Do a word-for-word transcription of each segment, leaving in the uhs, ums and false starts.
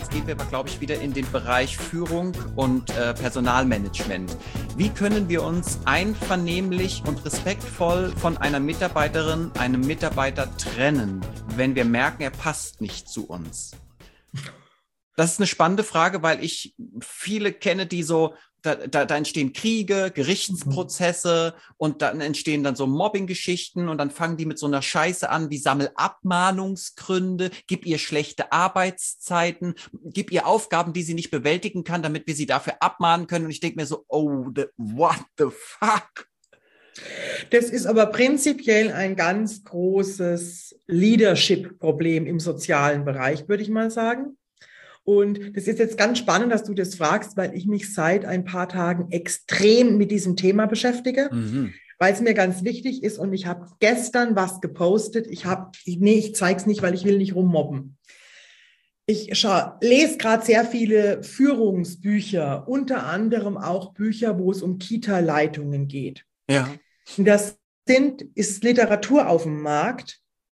Jetzt gehen wir aber, glaube ich, wieder in den Bereich Führung und äh, Personalmanagement. Wie können wir uns einvernehmlich und respektvoll von einer Mitarbeiterin, einem Mitarbeiter trennen, wenn wir merken, er passt nicht zu uns? Das ist eine spannende Frage, weil ich viele kenne, die so, da, da, da entstehen Kriege, Gerichtsprozesse mhm. und dann entstehen dann so Mobbing-Geschichten und dann fangen die mit so einer Scheiße an wie sammel Abmahnungsgründe, gib ihr schlechte Arbeitszeiten, gib ihr Aufgaben, die sie nicht bewältigen kann, damit wir sie dafür abmahnen können. Und ich denke mir so, oh, the, what the fuck? Das ist aber prinzipiell ein ganz großes Leadership-Problem im sozialen Bereich, würde ich mal sagen. Und das ist jetzt ganz spannend, dass du das fragst, weil ich mich seit ein paar Tagen extrem mit diesem Thema beschäftige, mhm. weil es mir ganz wichtig ist. Und ich habe gestern was gepostet. Ich habe, nee, ich zeige es nicht, weil ich will nicht rummobben. Ich schau, lese gerade sehr viele Führungsbücher, unter anderem auch Bücher, wo es um Kita-Leitungen geht. Ja. Das sind, ist Literatur auf dem Markt.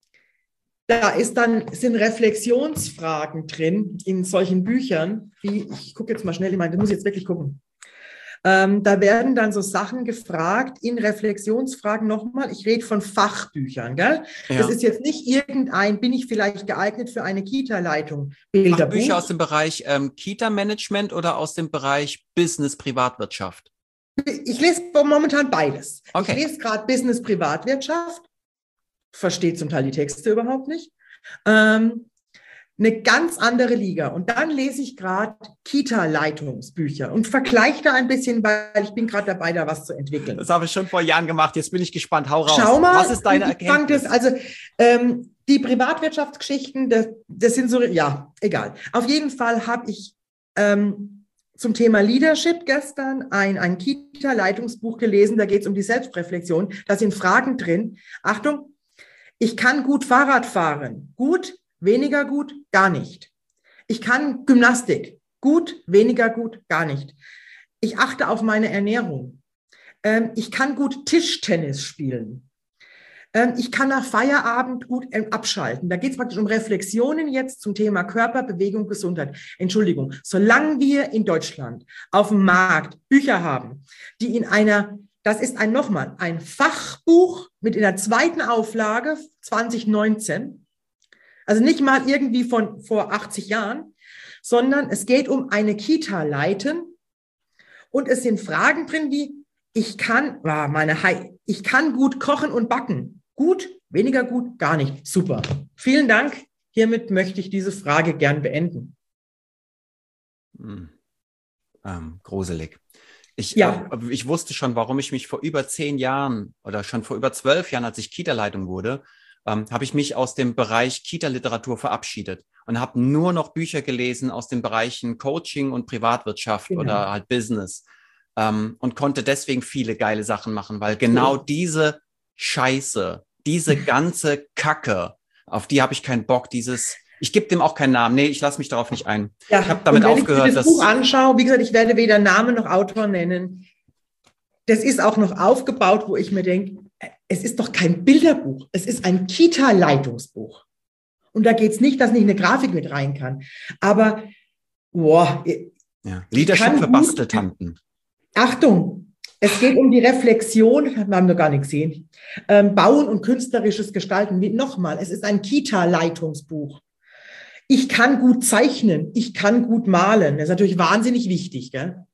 Da ist dann, sind Reflexionsfragen drin in solchen Büchern, wie, ich gucke jetzt mal schnell, ich meine, das muss ich jetzt wirklich gucken. Ähm, da werden dann so Sachen gefragt in Reflexionsfragen nochmal. Ich rede von Fachbüchern, gell? Ja. Das ist jetzt nicht irgendein, bin ich vielleicht geeignet für eine Kita-Leitung? Fachbücher aus dem Bereich ähm, Kita-Management oder aus dem Bereich Business-Privatwirtschaft? Ich lese momentan beides. Okay. Ich lese gerade Business-Privatwirtschaft. Versteht zum Teil die Texte überhaupt nicht. Ähm, eine ganz andere Liga. Und dann lese ich gerade Kita-Leitungsbücher und vergleiche da ein bisschen, weil ich bin gerade dabei, da was zu entwickeln. Das habe ich schon vor Jahren gemacht. Jetzt bin ich gespannt. Hau raus. Schau mal. Was ist deine Erkenntnis? Das, also ähm, die Privatwirtschaftsgeschichten, das, das sind so, ja, egal. Auf jeden Fall habe ich ähm, zum Thema Leadership gestern ein, ein Kita-Leitungsbuch gelesen. Da geht es um die Selbstreflexion. Da sind Fragen drin. Achtung. Ich kann gut Fahrrad fahren. Gut, weniger gut, gar nicht. Ich kann Gymnastik. Gut, weniger gut, gar nicht. Ich achte auf meine Ernährung. Ähm, ich kann gut Tischtennis spielen. Ähm, ich kann nach Feierabend gut ähm, abschalten. Da geht es praktisch um Reflexionen jetzt zum Thema Körper, Bewegung, Gesundheit. Entschuldigung, solange wir in Deutschland auf dem Markt Bücher haben, die in einer Das ist ein nochmal ein Fachbuch mit in der zweiten Auflage zwanzig neunzehn. Also nicht mal irgendwie von vor achtzig Jahren, sondern es geht um eine Kita leiten. Und es sind Fragen drin wie, ich kann, oh meine Hi, ich kann gut kochen und backen. Gut, weniger gut, gar nicht. Super. Vielen Dank. Hiermit möchte ich diese Frage gern beenden. Hm. Ähm, gruselig. Ich, ja. äh, ich wusste schon, warum ich mich vor über zehn Jahren oder schon vor über zwölf Jahren, als ich Kita-Leitung wurde, ähm, habe ich mich aus dem Bereich Kita-Literatur verabschiedet und habe nur noch Bücher gelesen aus den Bereichen Coaching und Privatwirtschaft genau. oder halt Business ähm, und konnte deswegen viele geile Sachen machen, weil genau cool. diese Scheiße, diese ganze Kacke, auf die habe ich keinen Bock, dieses... Ich gebe dem auch keinen Namen. Nee, ich lasse mich darauf nicht ein. Ja, ich habe damit und wenn aufgehört. ich mir das Buch anschaue, wie gesagt, ich werde weder Namen noch Autor nennen. Das ist auch noch aufgebaut, wo ich mir denke, es ist doch kein Bilderbuch. Es ist ein Kita-Leitungsbuch. Und da geht es nicht, dass nicht eine Grafik mit rein kann. Aber, boah. Ja. Leadership für Basteltanten. Achtung, es geht um die Reflexion, wir haben noch gar nicht gesehen, ähm, Bauen und künstlerisches Gestalten. Wie, nochmal, es ist ein Kita-Leitungsbuch. Ich kann gut zeichnen, ich kann gut malen. Das ist natürlich wahnsinnig wichtig, gell?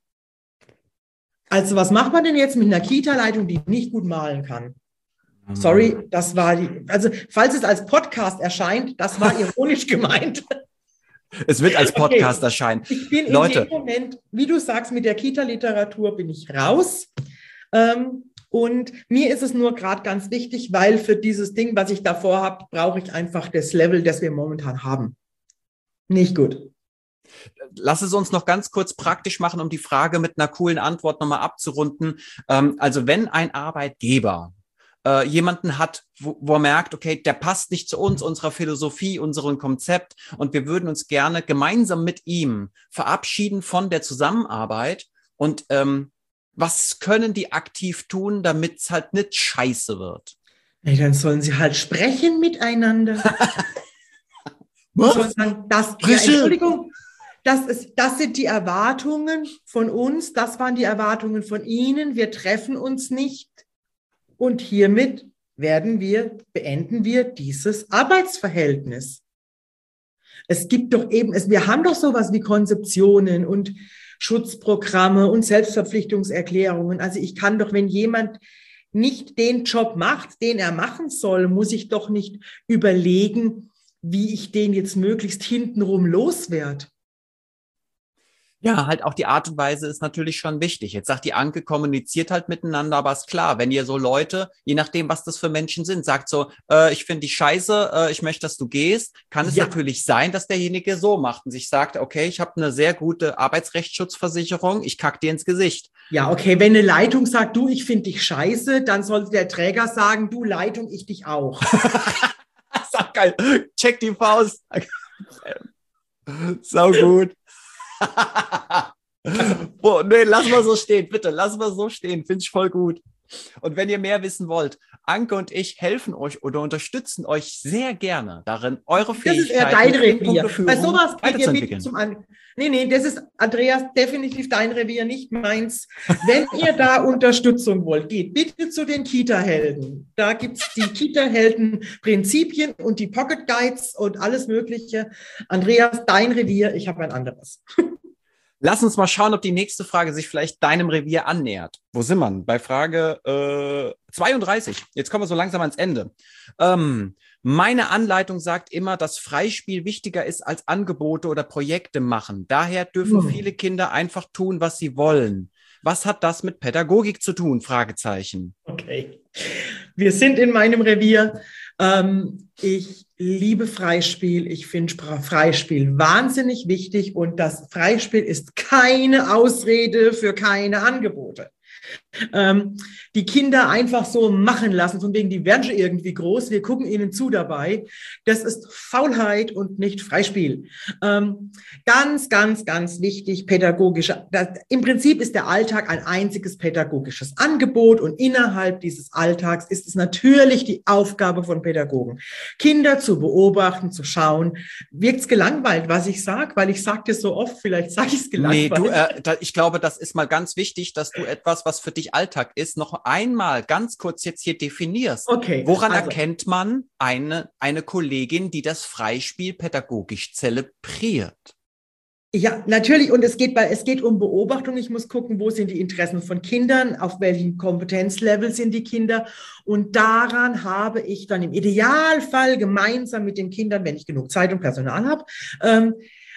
Also was macht man denn jetzt mit einer Kita-Leitung, die nicht gut malen kann? Sorry, das war die, also falls es als Podcast erscheint, das war ironisch gemeint. Es wird als Podcast okay. erscheinen. Ich bin Leute. in dem Moment, wie du sagst, mit der Kita-Literatur bin ich raus. Ähm, und mir ist es nur gerade ganz wichtig, weil für dieses Ding, was ich davor habe, brauche ich einfach das Level, das wir momentan haben. Nicht gut. Lass es uns noch ganz kurz praktisch machen, um die Frage mit einer coolen Antwort nochmal abzurunden. Ähm, also wenn ein Arbeitgeber äh, jemanden hat, wo, wo er merkt, okay, der passt nicht zu uns, unserer Philosophie, unserem Konzept und wir würden uns gerne gemeinsam mit ihm verabschieden von der Zusammenarbeit und ähm, was können die aktiv tun, damit es halt nicht scheiße wird? Nee, dann sollen sie halt sprechen miteinander. Was? Sollen sagen, das, ja, Entschuldigung, Das ist, das sind die Erwartungen von uns, das waren die Erwartungen von Ihnen. Wir treffen uns nicht und hiermit werden wir, beenden wir dieses Arbeitsverhältnis. Es gibt doch eben, es, wir haben doch sowas wie Konzeptionen und Schutzprogramme und Selbstverpflichtungserklärungen. Also ich kann doch, wenn jemand nicht den Job macht, den er machen soll, muss ich doch nicht überlegen, wie ich den jetzt möglichst hintenrum loswerde. Ja, halt auch die Art und Weise ist natürlich schon wichtig. Jetzt sagt die Anke, kommuniziert halt miteinander, aber ist klar, wenn ihr so Leute, je nachdem, was das für Menschen sind, sagt so, äh, ich finde dich scheiße, äh, ich möchte, dass du gehst, kann es ja natürlich sein, dass derjenige so macht und sich sagt, okay, ich habe eine sehr gute Arbeitsrechtsschutzversicherung, ich kack dir ins Gesicht. Ja, okay, wenn eine Leitung sagt, du, ich finde dich scheiße, dann sollte der Träger sagen, du Leitung, ich dich auch. Sag geil, check die Faust. Sau gut. Boah, nee, lass mal so stehen, bitte, lass mal so stehen, finde ich voll gut. Und wenn ihr mehr wissen wollt, Anke und ich helfen euch oder unterstützen euch sehr gerne darin, eure Fähigkeiten, das ist eher dein Revier. Bei sowas geht ihr mit zum An Nee, nee, das ist, Andreas, definitiv dein Revier, nicht meins. Wenn ihr da Unterstützung wollt, geht bitte zu den Kita-Helden. Da gibt es die Kita-Helden-Prinzipien und die Pocket Guides und alles Mögliche. Andreas, dein Revier, ich habe ein anderes. Lass uns mal schauen, ob die nächste Frage sich vielleicht deinem Revier annähert. Wo sind wir? Bei Frage äh, zweiunddreißig. Jetzt kommen wir so langsam ans Ende. Ähm, meine Anleitung sagt immer, dass Freispiel wichtiger ist als Angebote oder Projekte machen. Daher dürfen hm. viele Kinder einfach tun, was sie wollen. Was hat das mit Pädagogik zu tun? Fragezeichen. Okay. Wir sind in meinem Revier. Ähm, ich liebe Freispiel. Ich finde Freispiel wahnsinnig wichtig und das Freispiel ist keine Ausrede für keine Angebote. Ähm, die Kinder einfach so machen lassen, von wegen, die werden schon irgendwie groß, wir gucken ihnen zu dabei. Das ist Faulheit und nicht Freispiel. Ähm, ganz, ganz, ganz wichtig, pädagogische. Das, im Prinzip ist der Alltag ein einziges pädagogisches Angebot und innerhalb dieses Alltags ist es natürlich die Aufgabe von Pädagogen, Kinder zu beobachten, zu schauen. Wirkt es gelangweilt, was ich sage? Weil ich sage das so oft, vielleicht sage ich es gelangweilt. Nee, du, äh, da, ich glaube, das ist mal ganz wichtig, dass du etwas, was für dich Alltag ist, noch einmal ganz kurz jetzt hier definierst. Okay. Woran also. erkennt man eine, eine Kollegin, die das Freispiel pädagogisch zelebriert? Ja, natürlich. Und es geht bei, es geht um Beobachtung. Ich muss gucken, wo sind die Interessen von Kindern, auf welchem Kompetenzlevel sind die Kinder. Und daran habe ich dann im Idealfall gemeinsam mit den Kindern, wenn ich genug Zeit und Personal habe, ähm,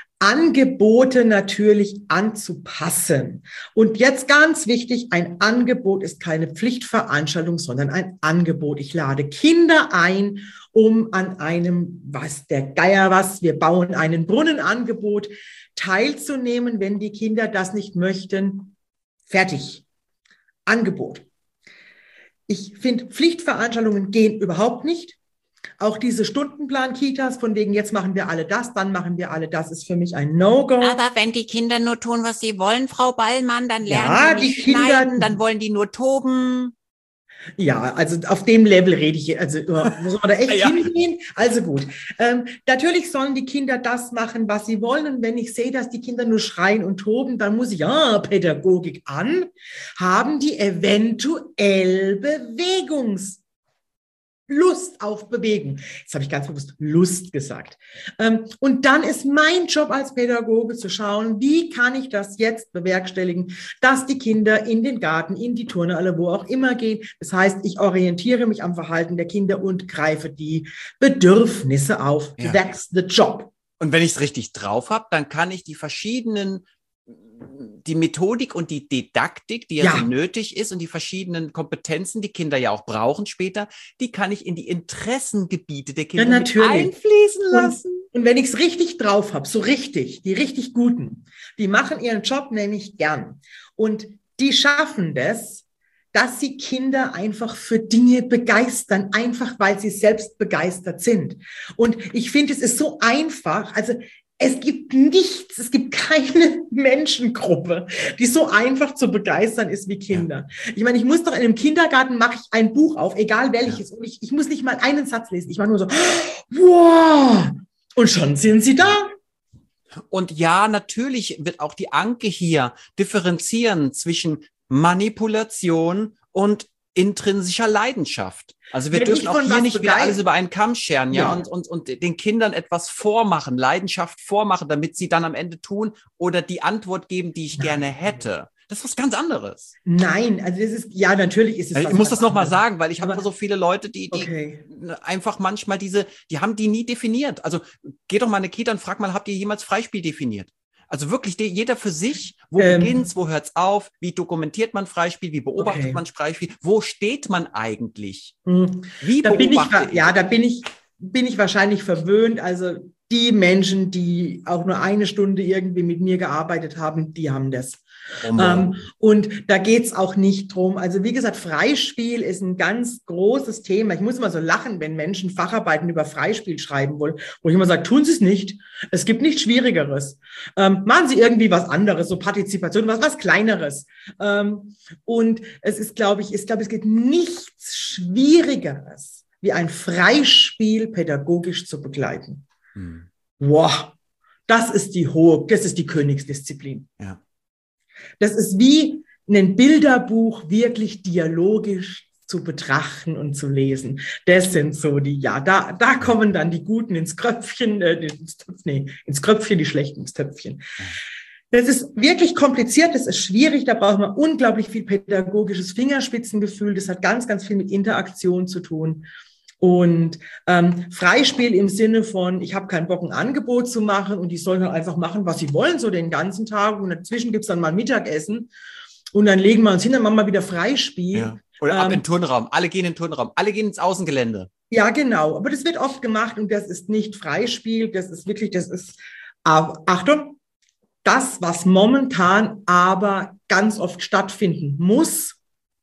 Angebote natürlich anzupassen. Und jetzt ganz wichtig, ein Angebot ist keine Pflichtveranstaltung, sondern ein Angebot. Ich lade Kinder ein, um an einem, was der Geier was, wir bauen einen Brunnenangebot, teilzunehmen, wenn die Kinder das nicht möchten. Fertig. Angebot. Ich finde, Pflichtveranstaltungen gehen überhaupt nicht. Auch diese Stundenplan-Kitas, von wegen jetzt machen wir alle das, dann machen wir alle das, ist für mich ein No-Go. Aber wenn die Kinder nur tun, was sie wollen, Frau Ballmann, dann lernen ja, die nicht die Kinder, schneiden, dann wollen die nur toben. Ja, also auf dem Level rede ich, also muss man da echt ja. hingehen. Also gut. Ähm, natürlich sollen die Kinder das machen, was sie wollen. Und wenn ich sehe, dass die Kinder nur schreien und toben, dann muss ich, ja, Pädagogik an, haben die eventuell Bewegungs Lust auf Bewegung. Jetzt habe ich ganz bewusst Lust gesagt. Und dann ist mein Job als Pädagoge zu schauen, wie kann ich das jetzt bewerkstelligen, dass die Kinder in den Garten, in die Turnhalle, wo auch immer gehen. Das heißt, ich orientiere mich am Verhalten der Kinder und greife die Bedürfnisse auf. Ja. That's the job. Und wenn ich es richtig drauf habe, dann kann ich die verschiedenen die Methodik und die Didaktik, die ja, ja. so nötig ist und die verschiedenen Kompetenzen, die Kinder ja auch brauchen später, die kann ich in die Interessengebiete der Kinder ja, mit einfließen lassen. Und, und wenn ich es richtig drauf habe, so richtig, die richtig Guten, die machen ihren Job nämlich gern. Und die schaffen das, dass sie Kinder einfach für Dinge begeistern, einfach weil sie selbst begeistert sind. Und ich finde, es ist so einfach, also es gibt nichts, es gibt keine Menschengruppe, die so einfach zu begeistern ist wie Kinder. Ja. Ich meine, ich muss doch in einem Kindergarten, mache ich ein Buch auf, egal welches, ja. und ich, ich muss nicht mal einen Satz lesen. Ich mache nur so, wow, und schon sind sie da. Und ja, natürlich wird auch die Anke hier differenzieren zwischen Manipulation und intrinsischer Leidenschaft. Also wir Wenn dürfen ich auch von hier was nicht wieder begeistert- alles über einen Kamm scheren, ja, Ja. und, und, und den Kindern etwas vormachen, Leidenschaft vormachen, damit sie dann am Ende tun oder die Antwort geben, die ich Nein. gerne hätte. Das ist was ganz anderes. Nein, also das ist, ja, natürlich ist es Ich was muss ganz das nochmal anderes. sagen, weil ich habe Aber- so viele Leute, die, die Okay. einfach manchmal diese, die haben die nie definiert. Also geh doch mal in eine Kita und frag mal, habt ihr jemals Freispiel definiert? Also wirklich die, jeder für sich, wo Ähm. beginnt's, wo hört's auf, wie dokumentiert man Freispiel, wie beobachtet Okay. man Freispiel, wo steht man eigentlich? Hm. Wie Da bin ich, beobachte ich? ja, da bin ich, bin ich wahrscheinlich verwöhnt. Also die Menschen, die auch nur eine Stunde irgendwie mit mir gearbeitet haben, die haben das. Um, Ähm, und da geht's auch nicht drum. Also wie gesagt, Freispiel ist ein ganz großes Thema. Ich muss immer so lachen, wenn Menschen Facharbeiten über Freispiel schreiben wollen, wo ich immer sage, tun Sie es nicht. Es gibt nichts Schwierigeres. Ähm, machen Sie irgendwie was anderes, so Partizipation, was, was Kleineres. Ähm, und es ist, glaube ich, ich glaube, es gibt nichts Schwierigeres, wie ein Freispiel pädagogisch zu begleiten. hm. Wow, das ist die hohe, das ist die Königsdisziplin. Ja. Das ist wie ein Bilderbuch wirklich dialogisch zu betrachten und zu lesen. Das sind so die, ja, da, da kommen dann die Guten ins Kröpfchen, äh, ins, Töpf, nee, ins Kröpfchen, die Schlechten ins Töpfchen. Das ist wirklich kompliziert, das ist schwierig, da braucht man unglaublich viel pädagogisches Fingerspitzengefühl, das hat ganz, ganz viel mit Interaktion zu tun. Und ähm, Freispiel im Sinne von, ich habe keinen Bock, ein Angebot zu machen und die sollen dann einfach machen, was sie wollen, so den ganzen Tag. Und dazwischen gibt's dann mal Mittagessen und dann legen wir uns hin, dann machen wir wieder Freispiel. Ja. Oder ab Ähm, in den Turnraum. Alle gehen in den Turnraum. Alle gehen ins Außengelände. Ja, genau. Aber das wird oft gemacht und das ist nicht Freispiel. Das ist wirklich, das ist, aber, Achtung, das, was momentan aber ganz oft stattfinden muss,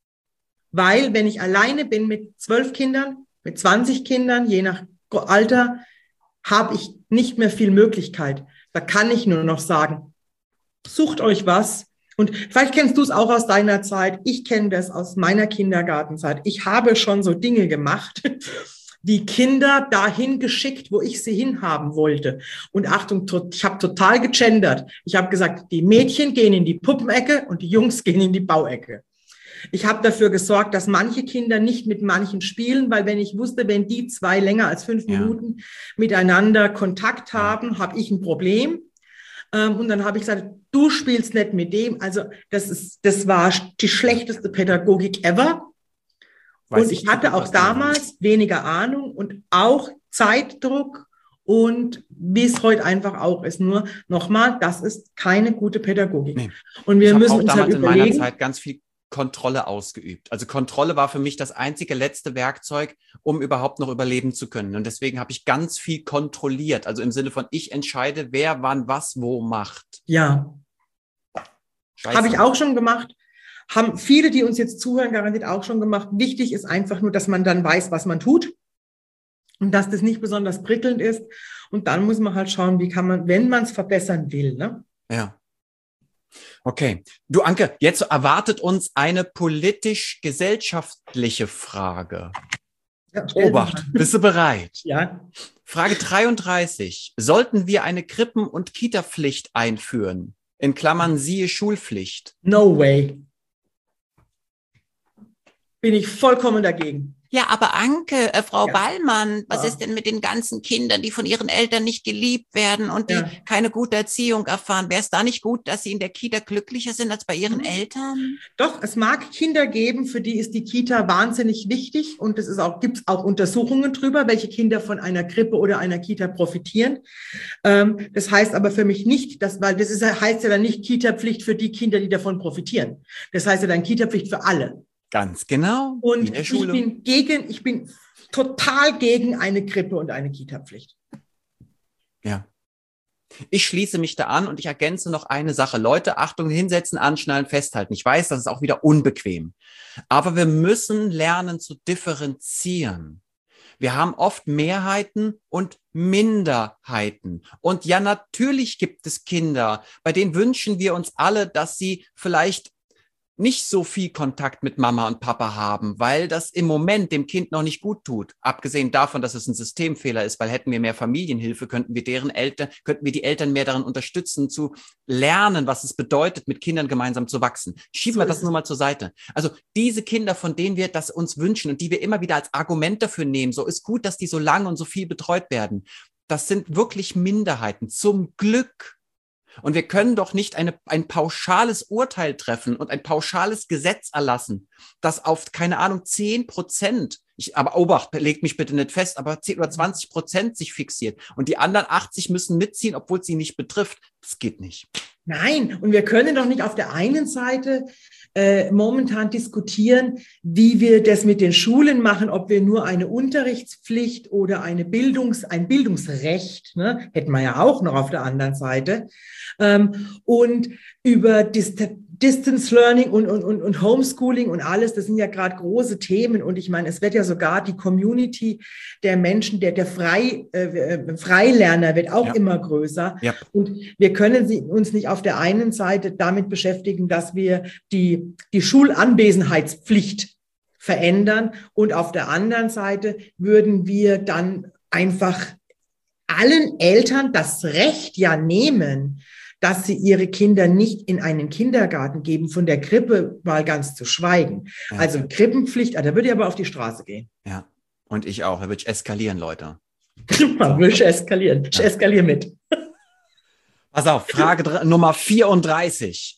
weil wenn ich alleine bin mit zwölf Kindern, mit zwanzig Kindern, je nach Alter, habe ich nicht mehr viel Möglichkeit. Da kann ich nur noch sagen, sucht euch was. Und vielleicht kennst du es auch aus deiner Zeit. Ich kenne das aus meiner Kindergartenzeit. Ich habe schon so Dinge gemacht, die Kinder dahin geschickt, wo ich sie hinhaben wollte. Und Achtung, ich habe total gegendert. Ich habe gesagt, die Mädchen gehen in die Puppenecke und die Jungs gehen in die Bauecke. Ich habe dafür gesorgt, dass manche Kinder nicht mit manchen spielen, weil wenn ich wusste, wenn die zwei länger als fünf Ja. Minuten miteinander Kontakt haben, habe ich ein Problem. Ähm, und dann habe ich gesagt, du spielst nicht mit dem. Also das ist, das war die schlechteste Pädagogik ever. Weiß Und ich ich hatte gut, auch was du meinst. damals weniger Ahnung und auch Zeitdruck. Und wie es heute einfach auch ist. Nur nochmal, das ist keine gute Pädagogik. Nee. Und wir Ich habe müssen auch uns damals halt in meiner überlegen, Zeit ganz viel Kontrolle ausgeübt. Also Kontrolle war für mich das einzige letzte Werkzeug, um überhaupt noch überleben zu können. Und deswegen habe ich ganz viel kontrolliert. Also im Sinne von, ich entscheide, wer wann was wo macht. ja, Scheiße. habe ich auch schon gemacht. Haben viele, die uns jetzt zuhören, garantiert auch schon gemacht. Wichtig ist einfach nur, dass man dann weiß, was man tut. Und dass das nicht besonders prickelnd ist. Und dann muss man halt schauen, wie kann man, wenn man es verbessern will, ne? Ja. Okay. Du, Anke, jetzt erwartet uns eine politisch-gesellschaftliche Frage. Ja, stell sie Obacht, mal. bist du bereit? Ja. Frage dreiunddreißig. Sollten wir eine Krippen- und Kita-Pflicht einführen? In Klammern siehe Schulpflicht. No way. Bin ich vollkommen dagegen. Ja, aber Anke, äh, Frau Ja. Ballmann, was Ja. ist denn mit den ganzen Kindern, die von ihren Eltern nicht geliebt werden und die Ja. keine gute Erziehung erfahren? Wäre es da nicht gut, dass sie in der Kita glücklicher sind als bei ihren Mhm. Eltern? Doch, es mag Kinder geben, für die ist die Kita wahnsinnig wichtig und es ist auch, gibt es auch Untersuchungen drüber, welche Kinder von einer Krippe oder einer Kita profitieren. Ähm, das heißt aber für mich nicht, dass, weil das ist, heißt ja dann nicht Kita-Pflicht für die Kinder, die davon profitieren. Das heißt ja dann Kita-Pflicht für alle. Ganz genau. Wie Und in der ich Schule. bin gegen, ich bin total gegen eine Krippe und eine Kita-Pflicht. Ja. Ich schließe mich da an und ich ergänze noch eine Sache. Leute, Achtung, hinsetzen, anschnallen, festhalten. Ich weiß, das ist auch wieder unbequem. Aber wir müssen lernen zu differenzieren. Wir haben oft Mehrheiten und Minderheiten. Und ja, natürlich gibt es Kinder, bei denen wünschen wir uns alle, dass sie vielleicht nicht so viel Kontakt mit Mama und Papa haben, weil das im Moment dem Kind noch nicht gut tut. Abgesehen davon, dass es ein Systemfehler ist, weil hätten wir mehr Familienhilfe, könnten wir deren Eltern, könnten wir die Eltern mehr darin unterstützen, zu lernen, was es bedeutet, mit Kindern gemeinsam zu wachsen. Schieben wir das nur mal zur Seite. Also diese Kinder, von denen wir das uns wünschen und die wir immer wieder als Argument dafür nehmen, so ist gut, dass die so lang und so viel betreut werden. Das sind wirklich Minderheiten. Zum Glück. Und wir können doch nicht eine, ein pauschales Urteil treffen und ein pauschales Gesetz erlassen, das auf, keine Ahnung, zehn Prozent, ich, aber Obacht, legt mich bitte nicht fest, aber zehn oder zwanzig Prozent sich fixiert. Und die anderen achtzig müssen mitziehen, obwohl es sie nicht betrifft. Das geht nicht. Nein, und wir können doch nicht auf der einen Seite äh, momentan diskutieren, wie wir das mit den Schulen machen, ob wir nur eine Unterrichtspflicht oder eine Bildungs-, ein Bildungsrecht, ne, hätten wir ja auch noch auf der anderen Seite, ähm, und über Dist- Distance Learning und, und, und, und Homeschooling und alles, das sind ja gerade große Themen. Und ich meine, es wird ja sogar die Community der Menschen, der, der Frei, äh, Freilerner wird auch ja. immer größer. Ja. Und wir können sie, uns nicht auf der einen Seite damit beschäftigen, dass wir die, die Schulanwesenheitspflicht verändern. Und auf der anderen Seite würden wir dann einfach allen Eltern das Recht ja nehmen, dass sie ihre Kinder nicht in einen Kindergarten geben, von der Krippe mal ganz zu schweigen. Ja. Also Krippenpflicht, da würde ich aber auf die Straße gehen. Ja, und ich auch. Da würde ich eskalieren, Leute. Man will ich eskalieren. Ich ja. eskaliere mit. Pass auf, Frage Nummer vierunddreißig.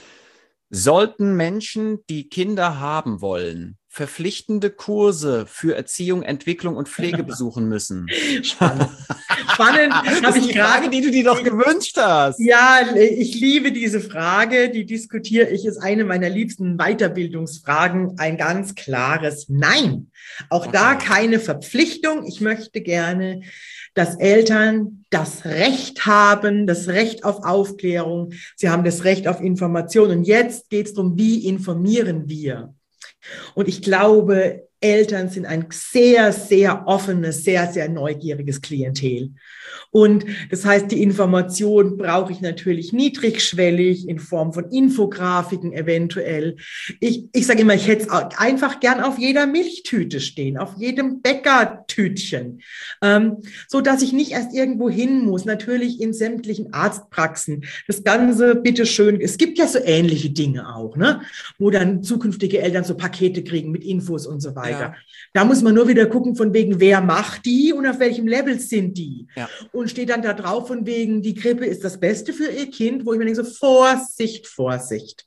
Sollten Menschen, die Kinder haben wollen, verpflichtende Kurse für Erziehung, Entwicklung und Pflege besuchen müssen? Spannend. Spannend. Das ist die Frage, die du dir doch gewünscht hast. Ja, ich liebe diese Frage. Die diskutiere ich. Ist eine meiner liebsten Weiterbildungsfragen. Ein ganz klares Nein. Auch okay. da keine Verpflichtung. Ich möchte gerne, dass Eltern das Recht haben, das Recht auf Aufklärung. Sie haben das Recht auf Information. Und jetzt geht es darum, wie informieren wir? Und ich glaube, Eltern sind ein sehr, sehr offenes, sehr, sehr neugieriges Klientel. Und das heißt, die Information brauche ich natürlich niedrigschwellig in Form von Infografiken eventuell. Ich, ich sage immer, ich hätte es einfach gern auf jeder Milchtüte stehen, auf jedem Bäckertütchen, ähm, so dass ich nicht erst irgendwo hin muss. Natürlich in sämtlichen Arztpraxen. Das Ganze bitteschön. Es gibt ja so ähnliche Dinge auch, ne, wo dann zukünftige Eltern so Pakete kriegen mit Infos und so weiter. Ja. Da muss man nur wieder gucken, von wegen, wer macht die und auf welchem Level sind die. Ja. Und steht dann da drauf von wegen, die Krippe ist das Beste für ihr Kind, wo ich mir denke, so Vorsicht, Vorsicht.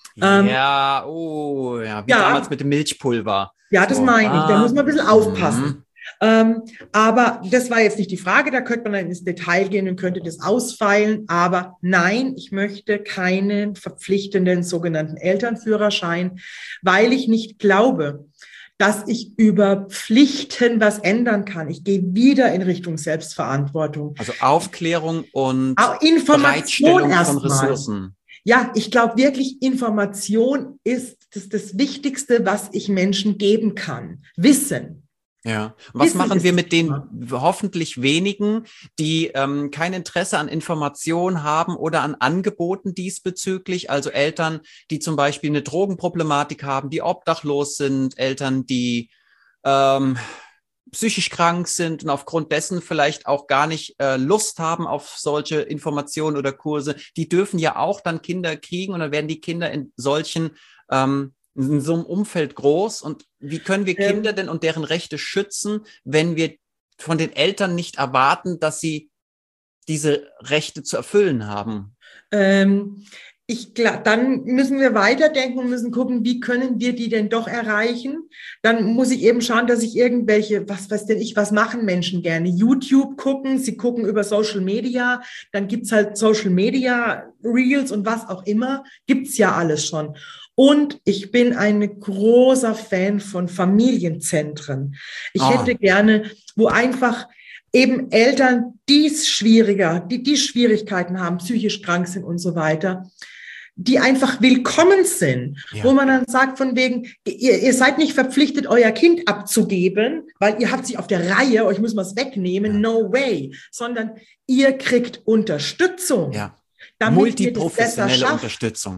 Ja, ähm, oh, ja, wie ja. damals mit dem Milchpulver. Ja, das so. meine ich, da muss man ein bisschen aufpassen. Mhm. Ähm, aber das war jetzt nicht die Frage, da könnte man dann ins Detail gehen und könnte das ausfeilen. Aber nein, ich möchte keinen verpflichtenden sogenannten Elternführerschein, weil ich nicht glaube, dass ich über Pflichten was ändern kann. Ich gehe wieder in Richtung Selbstverantwortung. Also Aufklärung und Information Bereitstellung von Ressourcen. Ja, ich glaube wirklich, Information ist das, das Wichtigste, was ich Menschen geben kann. Wissen. Ja. Und was Wissen machen wir mit den hoffentlich wenigen, die ähm, kein Interesse an Information haben oder an Angeboten diesbezüglich? Also Eltern, die zum Beispiel eine Drogenproblematik haben, die obdachlos sind, Eltern, die ähm, psychisch krank sind und aufgrund dessen vielleicht auch gar nicht äh, Lust haben auf solche Informationen oder Kurse. Die dürfen ja auch dann Kinder kriegen und dann werden die Kinder in solchen ähm, in so einem Umfeld groß. Und wie können wir Kinder ähm, denn und deren Rechte schützen, wenn wir von den Eltern nicht erwarten, dass sie diese Rechte zu erfüllen haben? Ähm, ich glaub, dann müssen wir weiterdenken und müssen gucken, wie können wir die denn doch erreichen? Dann muss ich eben schauen, dass ich irgendwelche, was weiß denn ich, was machen Menschen gerne? YouTube gucken, sie gucken über Social Media, dann gibt's halt Social Media Reels und was auch immer, gibt's ja alles schon. Und ich bin ein großer Fan von Familienzentren. Ich oh. hätte gerne, wo einfach eben Eltern, die es schwieriger, die die Schwierigkeiten haben, psychisch krank sind und so weiter, die einfach willkommen sind, ja. wo man dann sagt von wegen, ihr, ihr seid nicht verpflichtet, euer Kind abzugeben, weil ihr habt sich auf der Reihe, euch müssen wir es wegnehmen, ja. no way, sondern ihr kriegt Unterstützung. Ja. Multiprofessionelle Unterstützung.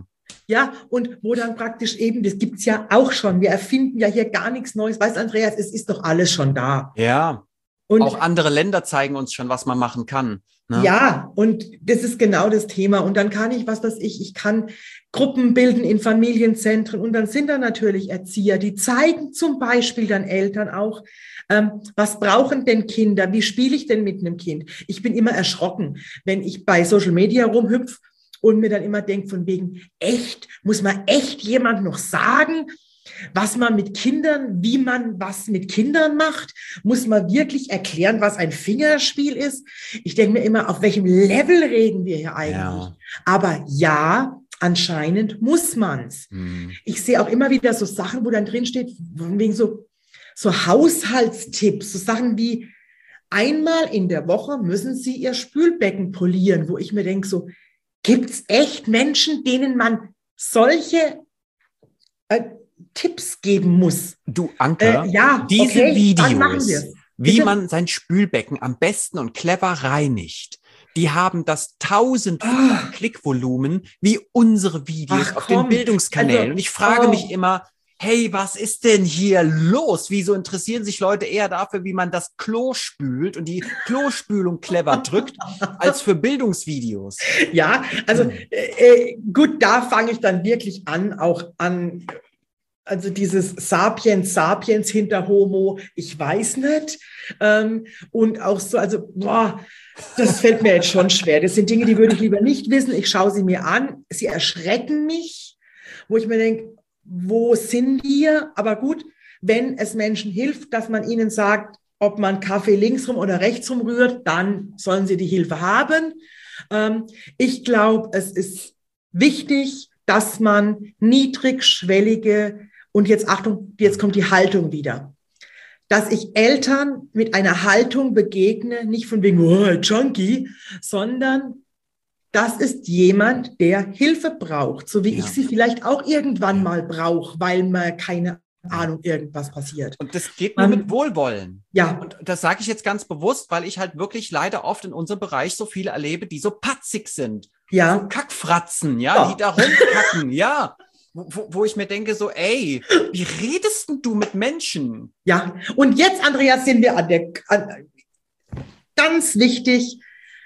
Ja, und wo dann praktisch eben, das gibt's ja auch schon, wir erfinden ja hier gar nichts Neues. Weißt du, Andreas, es ist doch alles schon da. Ja, Und auch andere Länder zeigen uns schon, was man machen kann. Ne? ja, und das ist genau das Thema. Und dann kann ich, was weiß ich, ich kann Gruppen bilden in Familienzentren und dann sind da natürlich Erzieher, die zeigen zum Beispiel dann Eltern auch, ähm, was brauchen denn Kinder, wie spiele ich denn mit einem Kind? Ich bin immer erschrocken, wenn ich bei Social Media rumhüpfe und mir dann immer denke, von wegen, echt, muss man echt jemand noch sagen, was man mit Kindern, wie man was mit Kindern macht? Muss man wirklich erklären, was ein Fingerspiel ist? Ich denke mir immer, auf welchem Level reden wir hier eigentlich? Ja. Aber ja, anscheinend muss man's. Hm. Ich sehe auch immer wieder so Sachen, wo dann drin steht, von wegen so, so Haushaltstipps, so Sachen wie, einmal in der Woche müssen Sie Ihr Spülbecken polieren, wo ich mir denke, so, gibt's echt Menschen, denen man solche äh, Tipps geben muss? Du, Anke, Äh, ja, diese okay, dann machen Videos, wir's. wie Bitte? man sein Spülbecken am besten und clever reinigt, die haben das tausend Ah. Klickvolumen wie unsere Videos Ach, auf komm. den Bildungskanälen. Also, und ich frage oh. mich immer, hey, was ist denn hier los? Wieso interessieren sich Leute eher dafür, wie man das Klo spült und die Klospülung clever drückt, als für Bildungsvideos? Ja, also äh, gut, da fange ich dann wirklich an, auch an, also dieses Sapiens, Sapiens hinter Homo, ich weiß nicht. Ähm, und auch so, also, boah, das fällt mir jetzt schon schwer. Das sind Dinge, die würde ich lieber nicht wissen. Ich schaue sie mir an, sie erschrecken mich, wo ich mir denke, wo sind wir? Aber gut, wenn es Menschen hilft, dass man ihnen sagt, ob man Kaffee links rum oder rechts rum rührt, dann sollen sie die Hilfe haben. Ähm, ich glaube, es ist wichtig, dass man niedrigschwellige, und jetzt Achtung, jetzt kommt die Haltung wieder, dass ich Eltern mit einer Haltung begegne, nicht von wegen, oh, Junkie, sondern das ist jemand, der Hilfe braucht, so wie Ja. ich sie vielleicht auch irgendwann mal brauche, weil mir keine Ahnung, irgendwas passiert. Und das geht nur Ähm, mit Wohlwollen. Ja, Und das sage ich jetzt ganz bewusst, weil ich halt wirklich leider oft in unserem Bereich so viele erlebe, die so patzig sind. So ja, Kackfratzen, ja, Ja. die da rumkacken, ja. Wo, wo ich mir denke so, ey, wie redest denn du mit Menschen? ja. Und jetzt, Andreas, sind wir an der, an, ganz wichtig,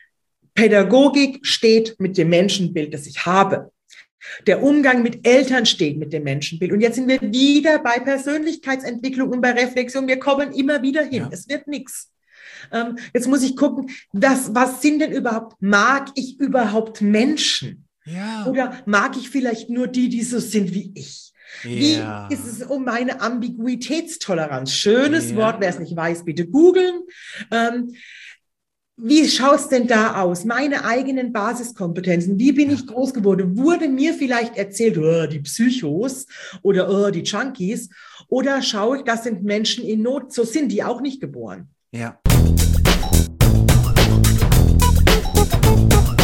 Pädagogik steht mit dem Menschenbild, das ich habe. Der Umgang mit Eltern steht mit dem Menschenbild. Und jetzt sind wir wieder bei Persönlichkeitsentwicklung und bei Reflexion. Wir kommen immer wieder hin. Ja. Es wird nichts. Ähm, jetzt muss ich gucken, das, was sind denn überhaupt, mag ich überhaupt Menschen? Ja. Oder mag ich vielleicht nur die, die so sind wie ich? Wie Ja. ist es um meine Ambiguitätstoleranz? Schönes Ja. Wort, wer es nicht weiß, bitte googeln. Ähm, wie schaut's denn da aus? Meine eigenen Basiskompetenzen. Wie bin ich groß geworden? Wurde mir vielleicht erzählt, oh, die Psychos oder oh, die Junkies? Oder schaue ich, das sind Menschen in Not? So sind die auch nicht geboren. Ja.